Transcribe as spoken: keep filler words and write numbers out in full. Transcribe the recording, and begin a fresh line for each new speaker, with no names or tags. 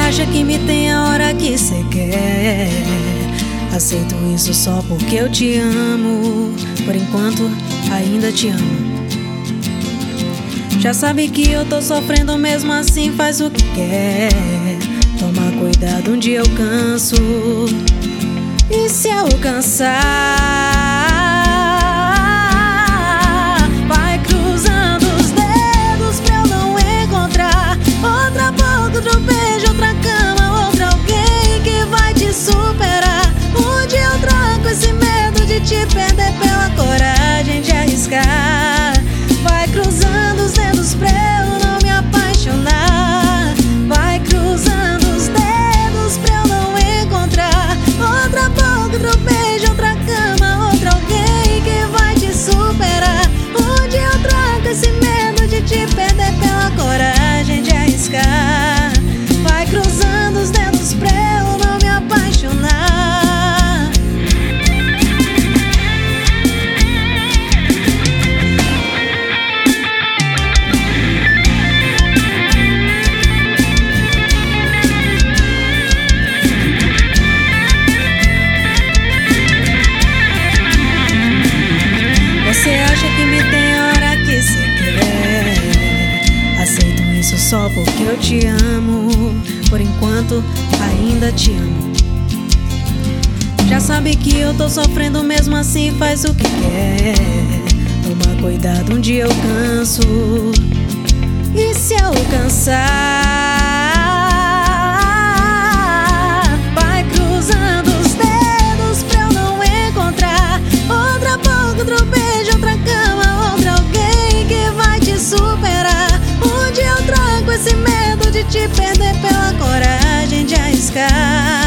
acha que me tem a hora que cê quer. Aceito isso só porque eu te amo. Por enquanto, ainda te amo. Já sabe que eu tô sofrendo, mesmo assim faz o que quer. Toma cuidado, um dia eu canso. E se eu cansar, vai cruzando os dedos pra eu não encontrar outra boca, outro beijo, outra cama, outro alguém que vai te superar. Um dia eu troco esse medo de te perder pela coragem de arriscar. Vai cruzando os dedos pra eu não me apaixonar. Vai cruzando os dedos pra eu não encontrar outra boca, outro beijo, outra cama, outro alguém que vai te superar. Um dia eu troco esse medo de te perder pela coragem de arriscar. Vai cruzando os dedos pra eu não me apaixonar. Você acha que me tem a hora que cê quer. Aceito isso só porque eu te amo. Por enquanto, ainda te amo. Já sabe que eu tô sofrendo, mesmo assim faz o que quer. Toma cuidado, um dia eu canso. E se eu cansar, vai cruzando os dedos pra eu não encontrar outra boca, outro beijo, outra cama, outro alguém que vai te superar. Um dia eu troco esse medo de te perder pela coragem de arriscar.